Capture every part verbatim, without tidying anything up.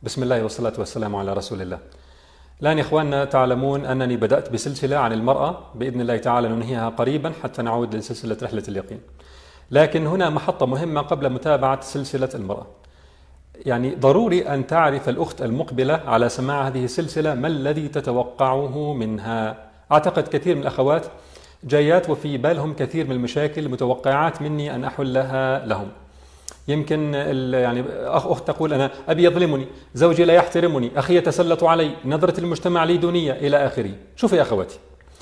بسم الله والصلاة والسلام على رسول الله. الآن يا إخواننا تعلمون أنني بدأت بسلسلة عن المرأة، بإذن الله تعالى ننهيها قريبا حتى نعود لسلسلة رحلة اليقين. لكن هنا محطة مهمة قبل متابعة سلسلة المرأة. يعني ضروري أن تعرف الأخت المقبلة على سماع هذه السلسلة ما الذي تتوقعه منها. أعتقد كثير من الأخوات جايات وفي بالهم كثير من المشاكل متوقعات مني أن أحلها لهم. يمكن يعني أخ أخت تقول أنا أبي يظلمني، زوجي لا يحترمني، أخي يتسلط علي، نظرة المجتمع لي دونية إلى آخره. شوفوا يا أخواتي،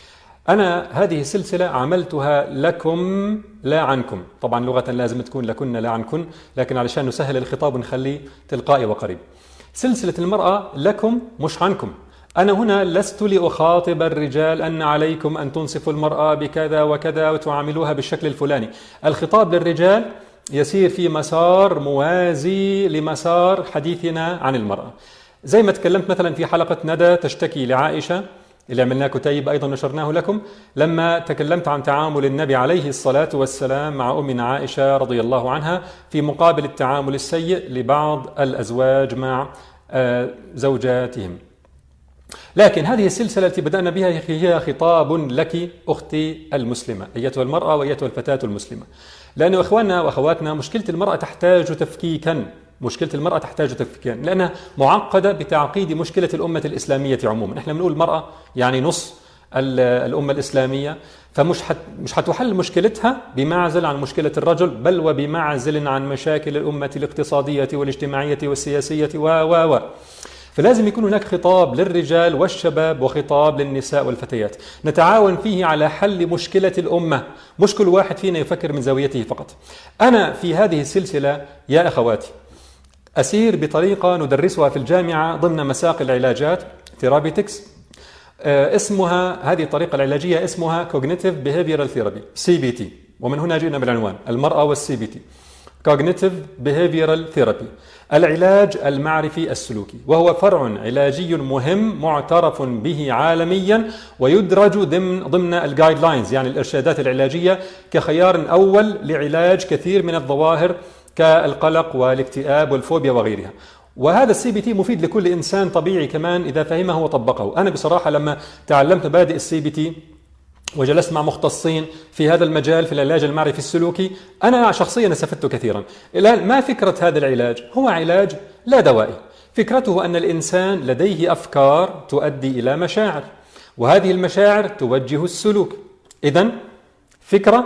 أنا هذه السلسلة عملتها لكم لا عنكم. طبعا لغة لازم تكون لكن لا عنكن، لكن علشان نسهل الخطاب ونخليه تلقائي وقريب. سلسلة المرأة لكم مش عنكم. أنا هنا لست لأخاطب الرجال أن عليكم أن تنصفوا المرأة بكذا وكذا وتعاملوها بالشكل الفلاني. الخطاب للرجال يسير في مسار موازي لمسار حديثنا عن المرأة. زي ما تكلمت مثلا في حلقة ندى تشتكي لعائشة اللي عملناه كتيب أيضا نشرناه لكم، لما تكلمت عن تعامل النبي عليه الصلاة والسلام مع أمنا عائشة رضي الله عنها في مقابل التعامل السيء لبعض الأزواج مع زوجاتهم. لكن هذه السلسلة التي بدأنا بها هي خطاب لك أختي المسلمة، أيتها المرأة وأيتها الفتاة المسلمة. لأنه إخواننا وأخواتنا مشكلة المرأة تحتاج تفكيكا، مشكلة المرأة تحتاج تفكيكا لأنها معقدة بتعقيد مشكلة الأمة الإسلامية عموما. إحنا بنقول المرأة يعني نص الأمة الإسلامية، فمش حت مش حتحل مشكلتها بمعزل عن مشكلة الرجل، بل وبمعزل عن مشاكل الأمة الاقتصادية والاجتماعية والسياسية و و و فلازم يكون هناك خطاب للرجال والشباب وخطاب للنساء والفتيات نتعاون فيه على حل مشكلة الأمة، مش كل واحد فينا يفكر من زاويته فقط. أنا في هذه السلسلة يا أخواتي أسير بطريقة ندرسها في الجامعة ضمن مساق العلاجات ثيرابيتكس، اسمها هذه الطريقة العلاجية اسمها Cognitive Behavioral Therapy سي بي تي، ومن هنا جئنا بالعنوان المرأة والسي بي تي. Cognitive Behavioral Therapy، العلاج المعرفي السلوكي، وهو فرع علاجي مهم معترف به عالميا ويدرج ضمن ضمن الجايد لاينز، يعني الارشادات العلاجيه كخيار اول لعلاج كثير من الظواهر كالقلق والاكتئاب والفوبيا وغيرها. وهذا السي بي تي مفيد لكل انسان طبيعي كمان اذا فهمه وطبقه. انا بصراحه لما تعلمت مبادئ السي بي تي وجلست مع مختصين في هذا المجال في العلاج المعرفي السلوكي، أنا شخصيا استفدت كثيرا. الآن ما فكرة هذا العلاج؟ هو علاج لا دوائي. فكرته أن الإنسان لديه أفكار تؤدي إلى مشاعر، وهذه المشاعر توجه السلوك. إذن فكرة،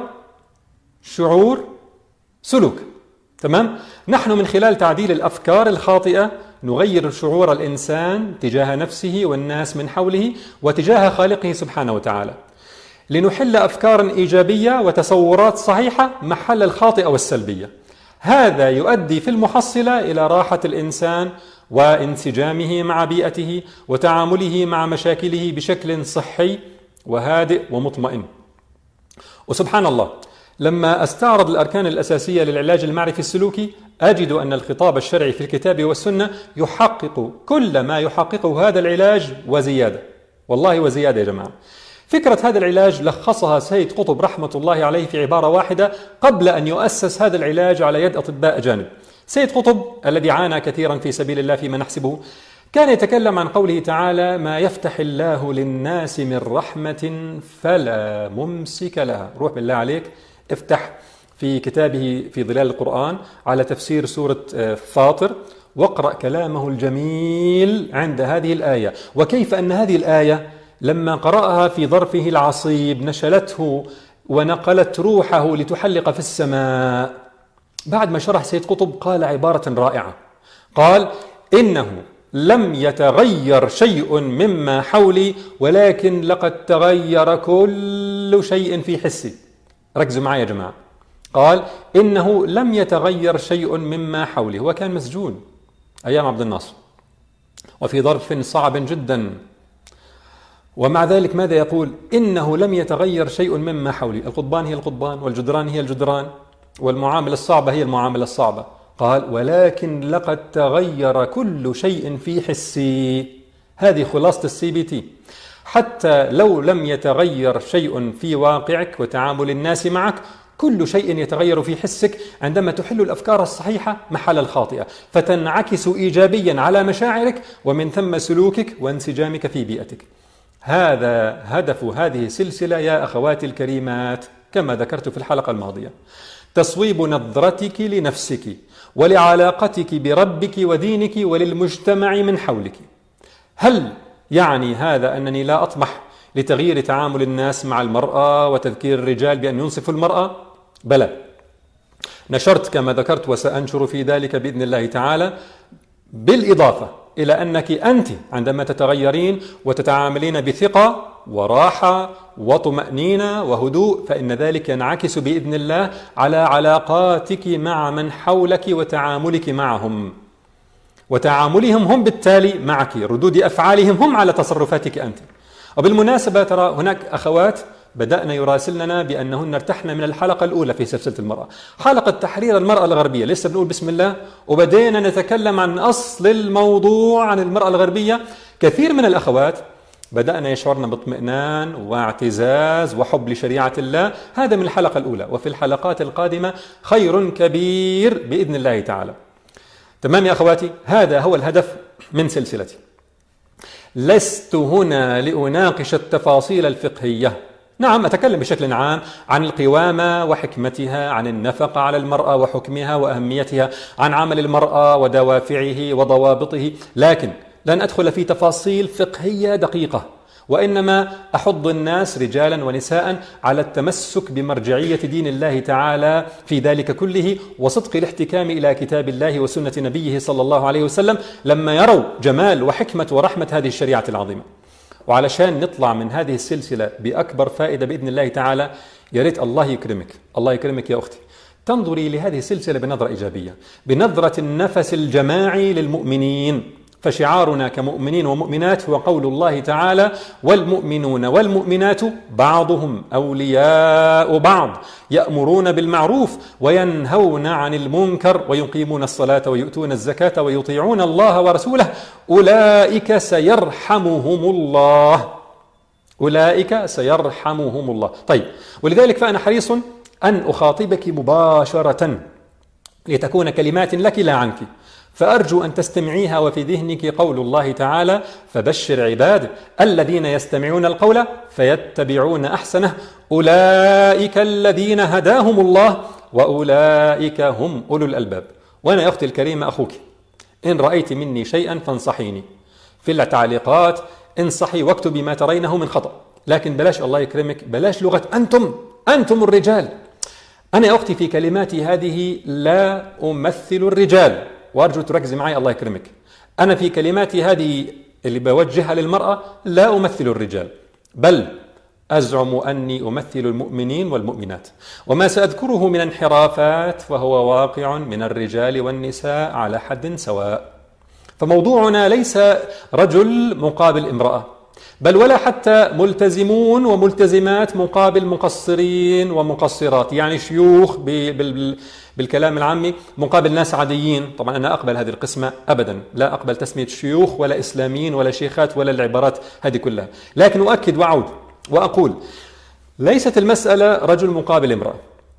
شعور، سلوك. تمام؟ نحن من خلال تعديل الأفكار الخاطئة نغير شعور الإنسان تجاه نفسه والناس من حوله وتجاه خالقه سبحانه وتعالى، لنحل أفكارا إيجابية وتصورات صحيحة محل الخاطئة والسلبية. هذا يؤدي في المحصلة إلى راحة الإنسان وانسجامه مع بيئته وتعامله مع مشاكله بشكل صحي وهادئ ومطمئن. وسبحان الله، لما أستعرض الأركان الأساسية للعلاج المعرفي السلوكي أجد أن الخطاب الشرعي في الكتاب والسنة يحقق كل ما يحققه هذا العلاج وزيادة، والله وزيادة يا جماعة. فكرة هذا العلاج لخصها سيد قطب رحمة الله عليه في عبارة واحدة قبل أن يؤسس هذا العلاج على يد أطباء أجانب. سيد قطب الذي عانى كثيرا في سبيل الله فيما نحسبه كان يتكلم عن قوله تعالى: ما يفتح الله للناس من رحمة فلا ممسك لها. روح بالله عليك افتح في كتابه في ظلال القرآن على تفسير سورة فاطر واقرأ كلامه الجميل عند هذه الآية، وكيف أن هذه الآية لما قرأها في ظرفه العصيب نشلته ونقلت روحه لتحلق في السماء. بعد ما شرح سيد قطب قال عبارة رائعة، قال: إنه لم يتغير شيء مما حولي ولكن لقد تغير كل شيء في حسي. ركزوا معي يا جماعة. قال: إنه لم يتغير شيء مما حولي. هو كان مسجون أيام عبد الناصر وفي ظرف صعب جدا، ومع ذلك ماذا يقول؟ إنه لم يتغير شيء مما حولي. القضبان هي القضبان والجدران هي الجدران والمعاملة الصعبة هي المعاملة الصعبة. قال: ولكن لقد تغير كل شيء في حسي. هذه خلاصة السي بي تي. حتى لو لم يتغير شيء في واقعك وتعامل الناس معك، كل شيء يتغير في حسك عندما تحل الأفكار الصحيحة محل الخاطئة، فتنعكس إيجابيا على مشاعرك ومن ثم سلوكك وانسجامك في بيئتك. هذا هدف هذه السلسلة يا أخواتي الكريمات كما ذكرت في الحلقة الماضية، تصويب نظرتك لنفسك ولعلاقتك بربك ودينك وللمجتمع من حولك. هل يعني هذا أنني لا أطمح لتغيير تعامل الناس مع المرأة وتذكير الرجال بأن ينصفوا المرأة؟ بلى، نشرت كما ذكرت وسأنشر في ذلك بإذن الله تعالى، بالإضافة إلى أنك أنت عندما تتغيرين وتتعاملين بثقة وراحة وطمأنينة وهدوء فإن ذلك ينعكس بإذن الله على علاقاتك مع من حولك وتعاملك معهم، وتعاملهم هم بالتالي معك، ردود أفعالهم هم على تصرفاتك أنت. وبالمناسبة ترى هناك أخوات بدأنا يراسلنا بأنهن ارتحنا من الحلقة الأولى في سلسلة المرأة، حلقة تحرير المرأة الغربية، لسه بنقول بسم الله وبدينا نتكلم عن أصل الموضوع عن المرأة الغربية. كثير من الأخوات بدأنا يشعرن باطمئنان واعتزاز وحب لشريعة الله، هذا من الحلقة الأولى، وفي الحلقات القادمة خير كبير بإذن الله تعالى. تمام يا أخواتي، هذا هو الهدف من سلسلتي. لست هنا لأناقش التفاصيل الفقهية، نعم أتكلم بشكل عام عن القوامة وحكمتها، عن النفقة على المرأة وحكمها وأهميتها، عن عمل المرأة ودوافعه وضوابطه، لكن لن أدخل في تفاصيل فقهية دقيقة، وإنما أحض الناس رجالا ونساء على التمسك بمرجعية دين الله تعالى في ذلك كله، وصدق الاحتكام إلى كتاب الله وسنة نبيه صلى الله عليه وسلم لما يروا جمال وحكمة ورحمة هذه الشريعة العظيمة. وعلشان نطلع من هذه السلسلة بأكبر فائدة بإذن الله تعالى، يا ريت الله يكرمك، الله يكرمك يا أختي، تنظري لهذه السلسلة بنظرة إيجابية، بنظرة النفس الجماعي للمؤمنين. فشعارنا كمؤمنين ومؤمنات هو قول الله تعالى: والمؤمنون والمؤمنات بعضهم أولياء بعض يأمرون بالمعروف وينهون عن المنكر ويقيمون الصلاة ويؤتون الزكاة ويطيعون الله ورسوله أولئك سيرحمهم الله، أولئك سيرحمهم الله. طيب، ولذلك فأنا حريص أن أخاطبك مباشرة لتكون كلمات لك لا عنك، فأرجو أن تستمعيها وفي ذهنك قول الله تعالى: فبشر عباد الذين يستمعون القول فيتبعون أحسنه أولئك الذين هداهم الله وأولئك هم أولو الألباب. وأنا يا أختي الكريمة أخوك، إن رأيت مني شيئا فانصحيني في التعليقات، انصحي واكتبي ما ترينه من خطأ، لكن بلاش الله يكرمك بلاش لغة أنتم أنتم الرجال. أنا يا أختي في كلماتي هذه لا أمثل الرجال، وأرجو تركزي معي الله يكرمك. أنا في كلماتي هذه اللي بوجهها للمرأة لا أمثل الرجال، بل أزعم أني أمثل المؤمنين والمؤمنات، وما سأذكره من انحرافات فهو واقع من الرجال والنساء على حد سواء. فموضوعنا ليس رجل مقابل امرأة، بل ولا حتى ملتزمون وملتزمات مقابل مقصرين ومقصرات، يعني شيوخ بالكلام العامي مقابل ناس عاديين. طبعا أنا أقبل هذه القسمة أبدا، لا أقبل تسمية شيوخ ولا إسلاميين ولا شيخات ولا العبارات هذه كلها، لكن أؤكد وأعود وأقول: ليست المسألة رجل مقابل امرأة،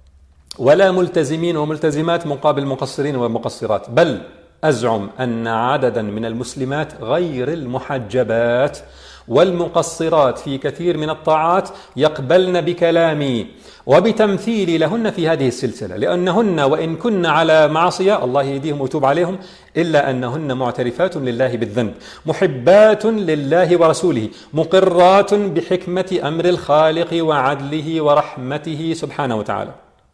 ولا ملتزمين وملتزمات مقابل مقصرين ومقصرات، بل أزعم أن عددا من المسلمات غير المحجبات والمقصرات في كثير من الطاعات يقبلن بكلامي وبتمثيلي لهن في هذه السلسلة، لأنهن وإن كن على معصية الله يهديهم ويتوب عليهم إلا أنهن معترفات لله بالذنب، محبات لله ورسوله، مقرات بحكمة أمر الخالق وعدله ورحمته سبحانه وتعالى.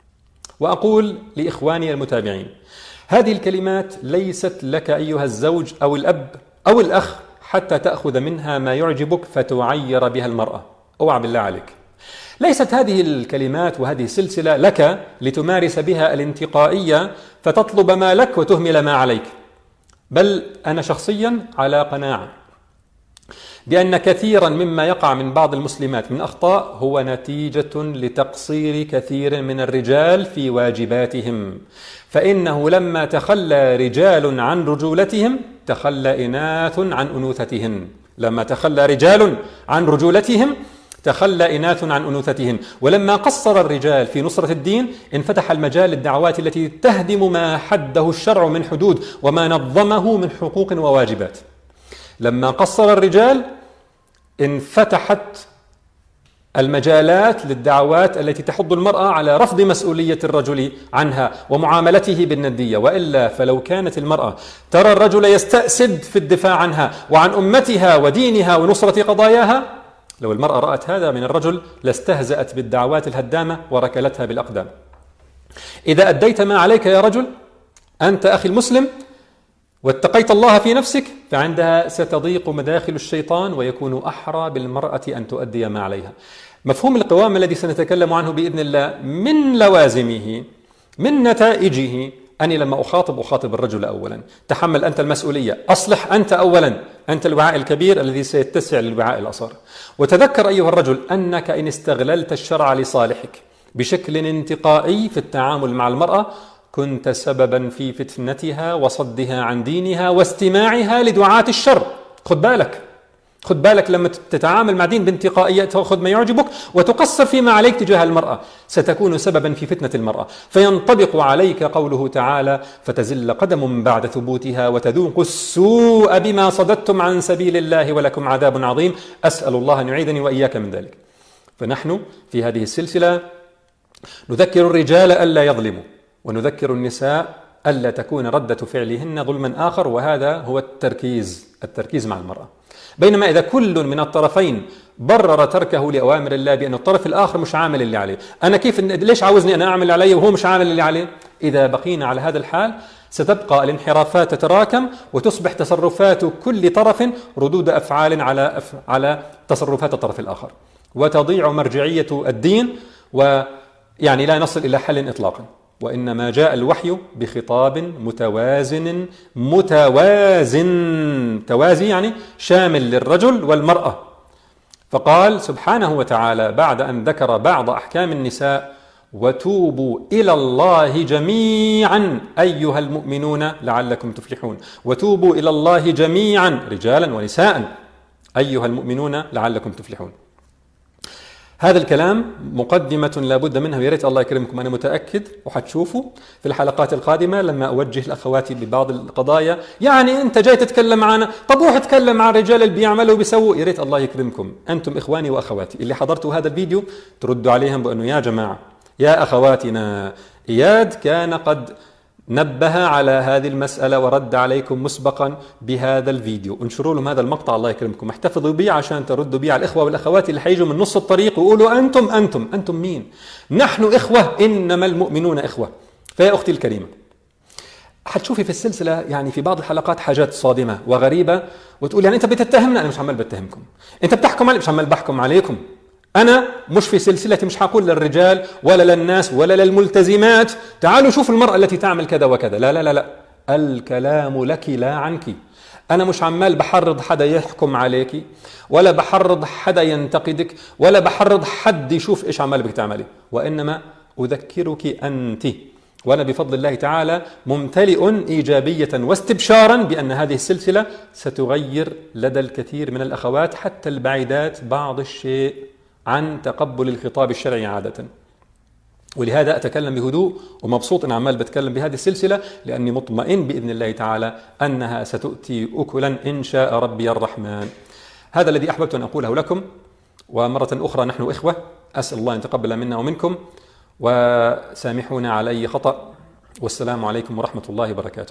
وأقول لإخواني المتابعين: هذه الكلمات ليست لك أيها الزوج أو الأب أو الأخ حتى تأخذ منها ما يعجبك فتعير بها المرأة، أوعى بالله عليك. ليست هذه الكلمات وهذه السلسلة لك لتمارس بها الانتقائية فتطلب ما لك وتهمل ما عليك، بل أنا شخصيا على قناعة بأن كثيرا مما يقع من بعض المسلمات من أخطاء هو نتيجة لتقصير كثير من الرجال في واجباتهم، فإنه لما تخلى رجال عن رجولتهم تخلى إناث عن أنوثتهن، لما تخلى رجال عن رجولتهم تخلى إناث عن أنوثتهن. ولما قصر الرجال في نصرة الدين انفتح المجال للدعوات التي تهدم ما حده الشرع من حدود وما نظمه من حقوق وواجبات. لما قصر الرجال انفتحت المجالات للدعوات التي تحض المرأة على رفض مسؤولية الرجل عنها ومعاملته بالندية. وإلا فلو كانت المرأة ترى الرجل يستأسد في الدفاع عنها وعن أمتها ودينها ونصرة قضاياها، لو المرأة رأت هذا من الرجل لاستهزأت بالدعوات الهدامة وركلتها بالأقدام. إذا أديت ما عليك يا رجل أنت أخي المسلم واتقيت الله في نفسك، فعندها ستضيق مداخل الشيطان ويكون أحرى بالمرأة أن تؤدي ما عليها. مفهوم القوام الذي سنتكلم عنه بإذن الله من لوازمه من نتائجه أني لما أخاطب أخاطب الرجل أولا، تحمل أنت المسؤولية، أصلح أنت أولا، أنت الوعاء الكبير الذي سيتسع للوعاء الأصغر. وتذكر أيها الرجل أنك إن استغللت الشرع لصالحك بشكل انتقائي في التعامل مع المرأة كنت سببا في فتنتها وصدها عن دينها واستماعها لدعاة الشر. خد بالك خد بالك لما تتعامل مع دين بانتقائية، تأخذ ما يعجبك وتقصر فيما عليك تجاه المرأة، ستكون سببا في فتنة المرأة، فينطبق عليك قوله تعالى: فتزل قدم بعد ثبوتها وتذوق السوء بما صددتم عن سبيل الله ولكم عذاب عظيم. أسأل الله أن يعيذني وإياك من ذلك. فنحن في هذه السلسلة نذكر الرجال ألا يظلموا، ونذكر النساء ألا تكون ردة فعلهن ظلما آخر، وهذا هو التركيز التركيز مع المرأة. بينما إذا كل من الطرفين برر تركه لأوامر الله بأن الطرف الآخر مش عامل اللي عليه، أنا كيف ليش عاوزني أنا أعمل اللي علي وهو مش عامل اللي عليه؟ إذا بقينا على هذا الحال ستبقى الانحرافات تتراكم وتصبح تصرفات كل طرف ردود أفعال على أف... على تصرفات الطرف الآخر، وتضيع مرجعية الدين، ويعني لا نصل إلى حل إطلاقا. وإنما جاء الوحي بخطاب متوازن متوازن توازي يعني شامل للرجل والمرأة. فقال سبحانه وتعالى بعد أن ذكر بعض أحكام النساء: وتوبوا إلى الله جميعا أيها المؤمنون لعلكم تفلحون. وتوبوا إلى الله جميعا رجالا ونساء أيها المؤمنون لعلكم تفلحون. هذا الكلام مقدمة لا بد منها، ويا ريت الله يكرمكم أنا متأكد وحتشوفوا في الحلقات القادمة لما أوجه الأخوات ببعض القضايا. يعني أنت جاي تتكلم معنا، طب روح اتكلم عن الرجال اللي بيعملوا وبيسووا. يا ريت الله يكرمكم أنتم إخواني وأخواتي اللي حضرتوا هذا الفيديو تردوا عليهم بأنه يا جماعة يا أخواتنا إياد كان قد نبه على هذه المسألة ورد عليكم مسبقا بهذا الفيديو. انشروا لهم هذا المقطع الله يكرمكم، احتفظوا بيه عشان تردوا بيه على الإخوة والأخوات اللي حيجوا من نص الطريق ويقولوا أنتم أنتم أنتم مين؟ نحن إخوة، إنما المؤمنون إخوة. فيا أختي الكريمة حتشوفي في السلسلة يعني في بعض الحلقات حاجات صادمة وغريبة، وتقول يعني أنت بتتهمنا، أنا مش عمال بتهمكم، أنت بتحكم علي، مش عمال بحكم عليكم. أنا مش في سلسلتي مش هقول للرجال ولا للناس ولا للملتزمات تعالوا شوفوا المرأة التي تعمل كذا وكذا، لا لا لا لا، الكلام لك لا عنك. أنا مش عمال بحرض حدا يحكم عليك، ولا بحرض حدا ينتقدك، ولا بحرض حد يشوف إيش عمال بك تعملي، وإنما أذكرك أنت. وأنا بفضل الله تعالى ممتلئ إيجابية واستبشارا بأن هذه السلسلة ستغير لدى الكثير من الأخوات حتى البعيدات بعض الشيء عن تقبل الخطاب الشرعي عادة. ولهذا أتكلم بهدوء ومبسوط أن عمال بتكلم بهذه السلسلة، لأني مطمئن بإذن الله تعالى أنها ستؤتي أكلا إن شاء ربي الرحمن. هذا الذي أحببت أن أقوله لكم، ومرة أخرى نحن إخوة، أسأل الله أن يتقبل منا ومنكم، وسامحونا على أي خطأ، والسلام عليكم ورحمة الله وبركاته.